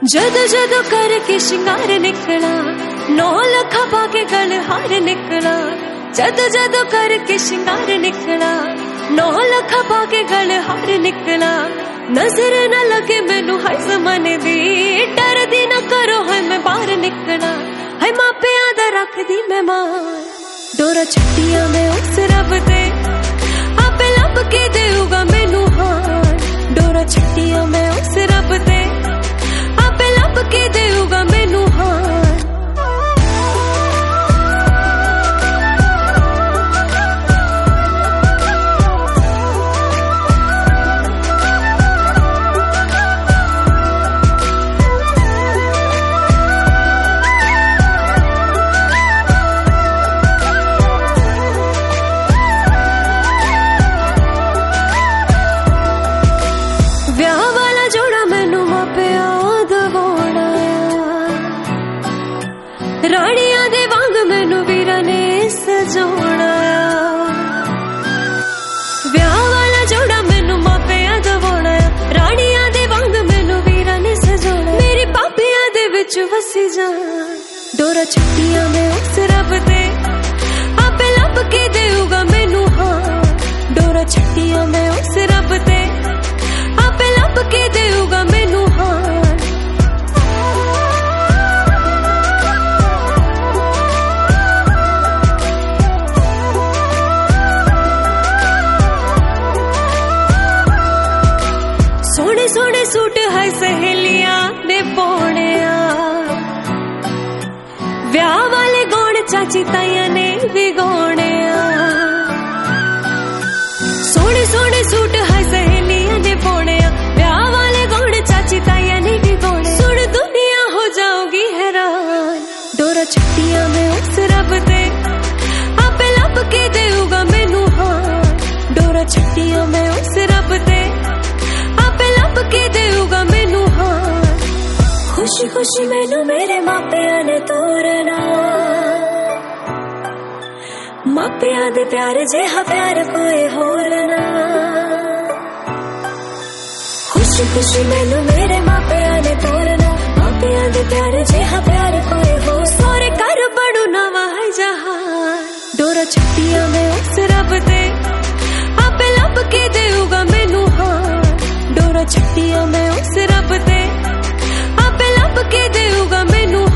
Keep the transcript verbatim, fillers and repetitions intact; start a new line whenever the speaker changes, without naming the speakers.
जद जद करके शिंगार निकला, नौ लखा पाके गल हार निकला। जद जद करके शिंगार निकला, नौ लखा पाके गल हार निकला। नजर न लगे मैनू हर जमाने दी, डर दी न करो है मैं बाहर निकला। है मापिया दा रख दी मैं मान, डोरा छट्टियां मैं उस रब दे, आपे लब के देऊगा मैनू हान। डोरा छट्टियां मैं उस रब दे, आपे लब के देऊगा मैनू हान। रानिया दे वांग मैनू वीरा ने सजोना, ब्याह वाला जोड़ा मैनू मापिया दवाना। रानिया दे वांग मैनू वीरा ने सजोना, मेरी पापिया दे विच वसी जान। डोरा छट्टियां मैं उस रब दे, आपे लब के देऊगा मैनू हान। डोरा छट्टियां मैं उस रब दे, आपे लब के देऊगा मैनू हान। सोने सोने सूट है सहेलियां ने पौने, ब्याह वाले गौण चाची ताइया ने भी गौने। सोने सोने सूट है सहेलियां ने पौने, ब्याह वाले गौण चाची ताइया ने भी गौने। सुन दुनिया हो जाओगी हैरान, डोरा छट्टियां मैं उस रब दे, आपे लब के देऊगा मैनू हान। डोरा छट्टियां मैं उस रब दे, आपे लब के देऊगा मैनू हान। खुशी खुशी मैनू मेरे मापिया ने तोरना, मापिया दे प्यार जिहा प्यार कोई होर ना। खुशी खुशी मैनू मेरे मापिया ने तोरना, मापिया दे प्यार जिहा प्यार कोई हो। सोरे कर बड़ू नवा है जहान, डोरा छट्टियां मैं उस रब दे, आपे लब के देऊगा मैनू हान। डोरा छट्टियां मैं उस रब दे, आपे लब के देऊगा मैनू